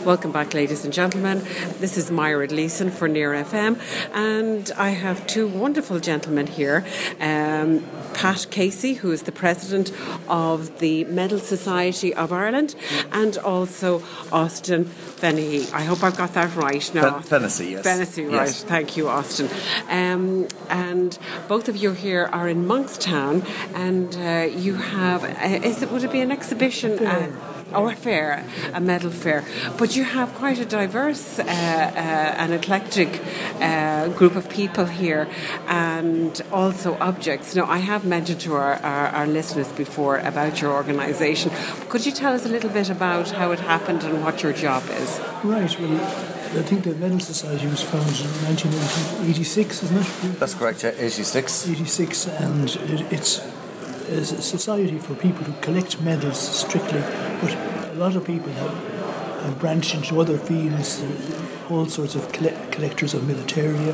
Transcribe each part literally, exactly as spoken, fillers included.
Welcome back, ladies and gentlemen. This is Myra Gleeson for Near F M, and I have two wonderful gentlemen here. Um, Pat Casey, who is the president of the Medal Society of Ireland, and also Austin Fennessy. I hope I've got that right now. Fennessy, yes. Fennessy, right. Yes. Thank you, Austin. Um, and both of you here are in Monkstown, and uh, you have, uh, is it, would it be an exhibition? Uh, Oh, a fair, a medal fair. But you have quite a diverse uh, uh, and eclectic uh, group of people here, and also objects. Now, I have mentioned to our, our, our listeners before about your organisation. Could you tell us a little bit about how it happened and what your job is? Right, well, I think the Medal Society was founded in nineteen eighty-six, isn't it? That's correct, yeah, eighty-six. eighty-six, and it, it's... is a society for people who collect medals strictly, but a lot of people have, have branched into other fields, uh, all sorts of coll- collectors of militaria,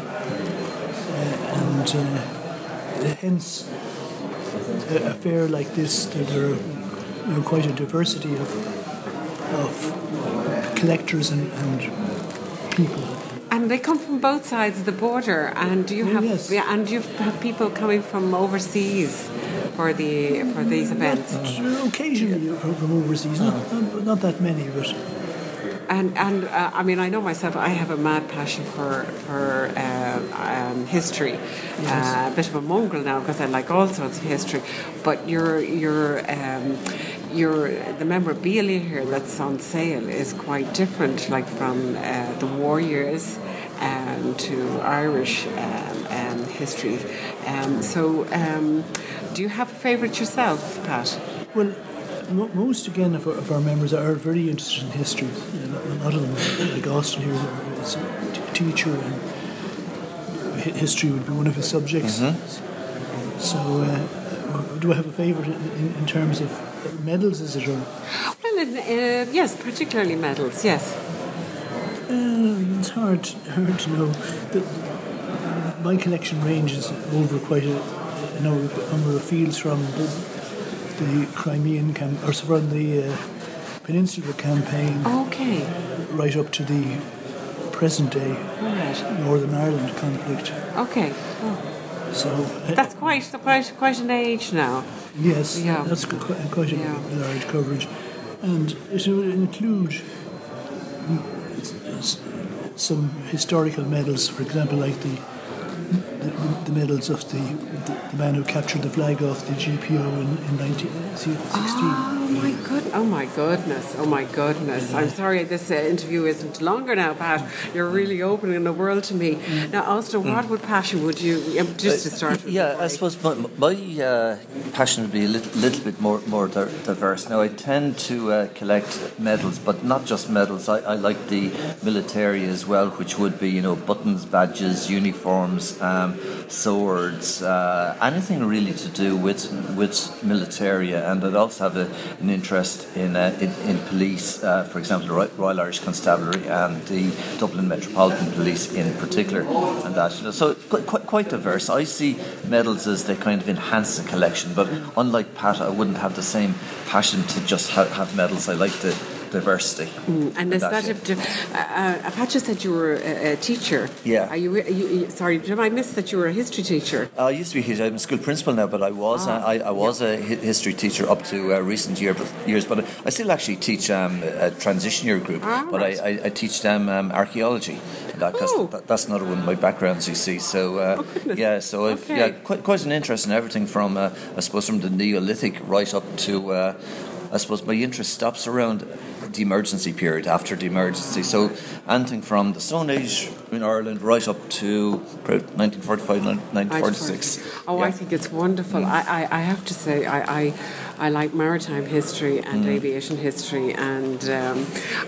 uh, and uh, hence a, a fair like this, there are you know, quite a diversity of, of collectors and, and people. And they come from both sides of the border, and do you have oh, yes. yeah, and do you have people coming from overseas for the for these events? Not, occasionally from overseas, not, not, not that many, but. And and uh, I mean, I know myself. I have a mad passion for for uh, um, history. Yes. Uh, a bit of a mongrel now because I like all sorts of history. But your your um, your the memorabilia here that's on sale is quite different, like from uh, the war years um, to Irish um, um, history. Um, so, um, do you have a favourite yourself, Pat? Well. Most, again, of our, of our members are very interested in history. A lot of them, like Austin here, is a t- teacher, and history would be one of his subjects. Mm-hmm. So, uh, do I have a favourite in, in terms of medals, is it? Or? Well, uh, yes, particularly medals, yes. Uh, it's hard, hard to know. The, my collection ranges over quite a, a number of fields, from the the Crimean camp, or from the uh, Peninsular campaign, okay, right up to the present day right. Northern Ireland conflict. Okay, oh. So uh, that's quite quite quite an age now. Yes, yeah. that's quite, quite a yeah. large coverage, and it will include some historical medals, for example, like the. The, the medals of the, the the man who captured the flag off the G P O in, in nineteen sixteen. Oh my good! Oh my goodness! Oh my goodness! I'm sorry this uh, interview isn't longer now, Pat. You're really opening the world to me. Now, Austin, what would passion would you um, just to start? With yeah, I suppose my, my uh, passion would be a little, little bit more more diverse. Now, I tend to uh, collect medals, but not just medals. I, I like the military as well, which would be you know buttons, badges, uniforms. Um, swords, uh, anything really to do with with militaria, and I'd also have a, an interest in, uh, in in police, uh, for example, the Royal Irish Constabulary and the Dublin Metropolitan Police in particular, and that. So quite quite diverse. I see medals as they kind of enhance the collection, but unlike Pat, I wouldn't have the same passion to just have, have medals. I like the diversity. Mm, and is that, that a, uh, uh, Pat just said you were a, a teacher. Yeah. Are you, are you? Sorry, did I miss that you were a history teacher? Uh, I used to be. I'm a school principal now, but I was. Oh, uh, I, I was yeah. a history teacher up to uh, recent year, years. But I still actually teach um, a transition year group. Oh, but right. I, I, I teach them um, archaeology. That, oh. that, that's another one of my backgrounds, you see. So uh, oh, yeah, so I've okay. yeah quite quite an interest in everything from uh, I suppose from the Neolithic right up to uh, I suppose my interest stops around the emergency period, after the emergency. So anything from the Stone Age in Ireland right up to nineteen forty-five, nineteen forty-six. Oh, yeah. I think it's wonderful. Mm. I, I, I have to say, I, I, I like maritime history and mm. aviation history, and um,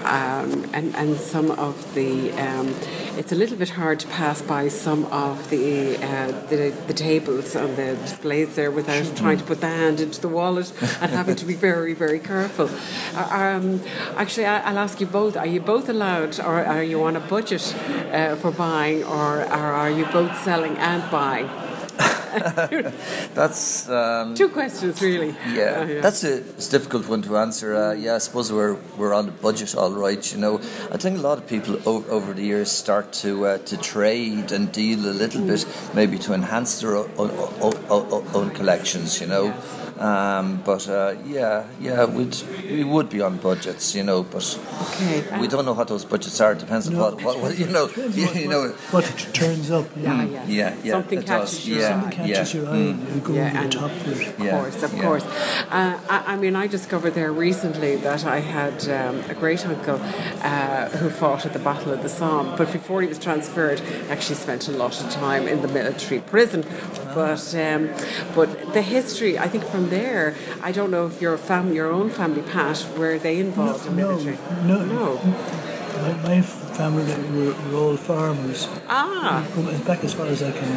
um, and and some of the. Um, it's a little bit hard to pass by some of the uh, the, the tables and the displays there without mm. trying to put the hand into the wallet and having to be very, very careful. Um, actually, I'll ask you both: are you both allowed, or are you on a budget uh, for buying, or, or are you both selling and buying? That's um, two questions, really. Yeah, Uh, yeah. that's a it's a difficult one to answer. Uh, yeah, I suppose we're we're on a budget, all right. You know, I think a lot of people over, over the years start to uh, to trade and deal a little Mm. bit, maybe to enhance their own, own, own, own collections. You know. Yes. Um, but uh, yeah, yeah, we'd we would be on budgets, you know. But Okay. we don't know what those budgets are. It depends on No. what, what, what you know. Depends You, what, you know. what, what it turns up. Ah, Yeah. yes. Yeah, yeah, Something it catches does. your Yeah. eye. Something catches your eye, you go Yeah, over and- the top for it. Of Yeah, course, of yeah. course. Uh, I, I mean, I discovered there recently that I had um, a great uncle uh, who fought at the Battle of the Somme, but before he was transferred, actually spent a lot of time in the military prison. But um, but the history, I think from there, I don't know if your fam, your own family, Pat, were they involved in No, military? no. no. My, my family were, were all farmers. Ah, From back as far as I can,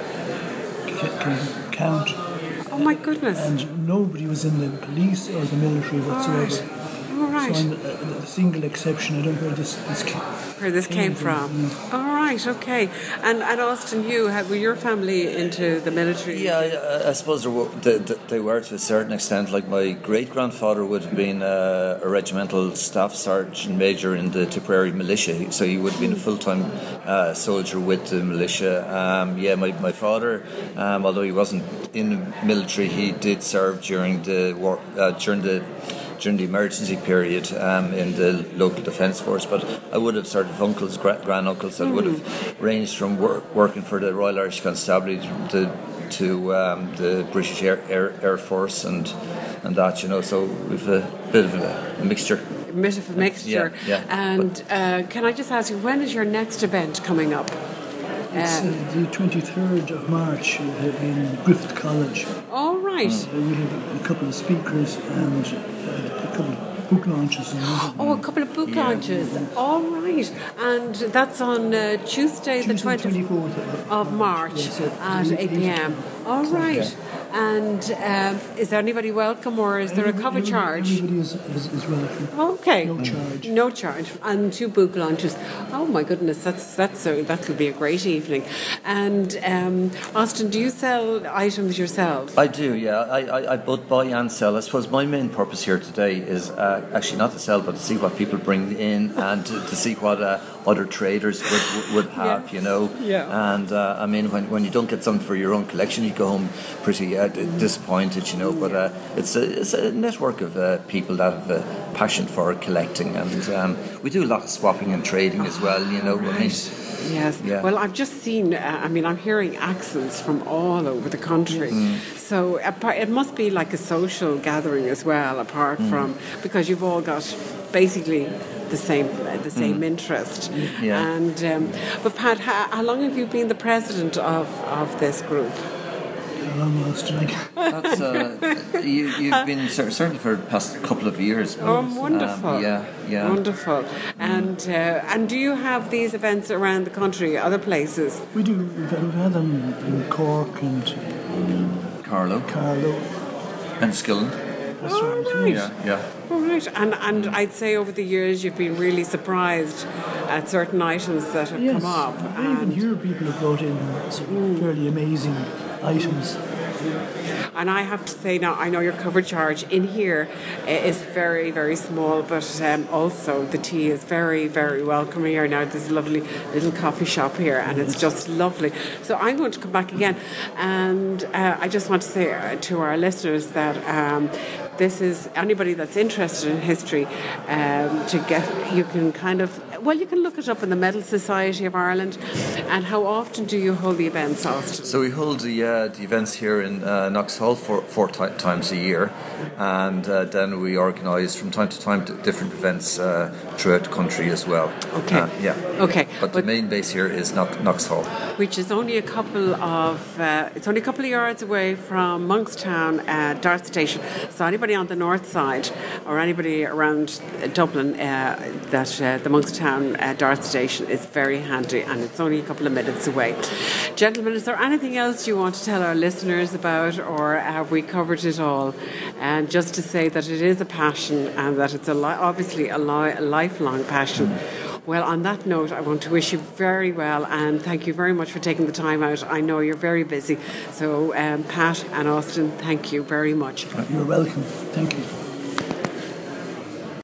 can, can count. oh my goodness! And nobody was in the police or the military whatsoever. All right. So I'm the, the single exception. I don't know where this, this came, Where this came from. All right, okay. And and Austin, you had, were your family into the military? Yeah, I, I suppose there were, they, they were to a certain extent. Like my great grandfather would have been a, a regimental staff sergeant major in the Tipperary militia, so he would have been a full time uh, soldier with the militia. Um, yeah, my my father, um, although he wasn't in the military, he did serve during the war uh, during the. during the emergency period um, in the local defence force, but I would have sort of uncles, gra- grand-uncles that mm. would have ranged from work, working for the Royal Irish Constabulary to, to um, the British Air, Air, Air Force and and that, you know, so we've a bit of a, a mixture. A bit of a mixture. Yeah, yeah. And uh, can I just ask you, when is your next event coming up? It's uh, the twenty-third of March uh, in Griffith College. All right. Uh, we have a couple of speakers and uh, a couple of book launches. And Oh, a couple of book Yeah. launches. All right. And that's on uh, Tuesday, the Tuesday, twenty-fourth twenty-fourth of March Yes, at at eight p.m. All right. And um, is there anybody welcome, or is there a cover Everybody- charge? Everybody is, is, is welcome. Okay. No charge. No charge. And two book launches. Oh my goodness, that's that's a, that could be a great evening. And um, Austin, do you sell items yourself? I do, yeah. I, I, I both buy and sell. I suppose my main purpose here today is uh, actually not to sell, but to see what people bring in and to, to see what uh, other traders would would have, Yes. you know. Yeah. And uh, I mean, when, when you don't get something for your own collection, you go home pretty uh, d- disappointed, you know. But uh, it's a it's a network of uh, people that have a passion for collecting, and um, we do a lot of swapping and trading as well, you know. I mean, Yes. Yeah. Well, I've just seen, uh, I mean, I'm hearing accents from all over the country. Mm. So apart, it must be like a social gathering as well, apart Mm. from, because you've all got basically the same the same interest. Mm. Yeah. And um, but Pat, how, how long have you been the president of, of this group? Almost like That's, uh, you, you've been cer- certainly for the past couple of years. Oh, um, wonderful! yeah, yeah. Wonderful. And uh, and do you have these events around the country, other places? we do. We've, we've had them in Cork and Carlo Carlow. and Skillen. That's All right. right. Yeah, yeah. All right, and and I'd say over the years you've been really surprised at certain items that have Yes, come up. I even And, hear people have brought in some fairly amazing items. and I have to say now, I know your cover charge in here uh, is very, very small, but um, also the tea is very, very welcome here. Now there's a lovely little coffee shop here, and it's just lovely. So I'm going to come back again, and uh, I just want to say uh, to our listeners that um, this is anybody that's interested in history um, to get, you can kind of, well, you can look it up in the Medal Society of Ireland. And how often do you hold the events, Austin? So we hold the uh, the events here in uh, Knox Hall four, four ti times a year, and uh, then we organise from time to time d- different events uh, throughout the country as well. Okay. Uh, yeah. Okay. But, the main base here is Knox, Knox Hall. Which is only a couple of uh, it's only a couple of yards away from Monkstown uh, Dart Station. So anybody on the north side or anybody around uh, Dublin, uh, that uh, the Monkstown uh, Dart Station is very handy, and it's only a couple of minutes away. Gentlemen, is there anything else you want to tell our listeners about, or have we covered it all? And just to say that it is a passion, and that it's a li- obviously a, li- a lifelong passion. Well, on that note, I want to wish you very well, and thank you very much for taking the time out. I know you're very busy. So, um, Pat and Austin, thank you very much. You're welcome. Thank you.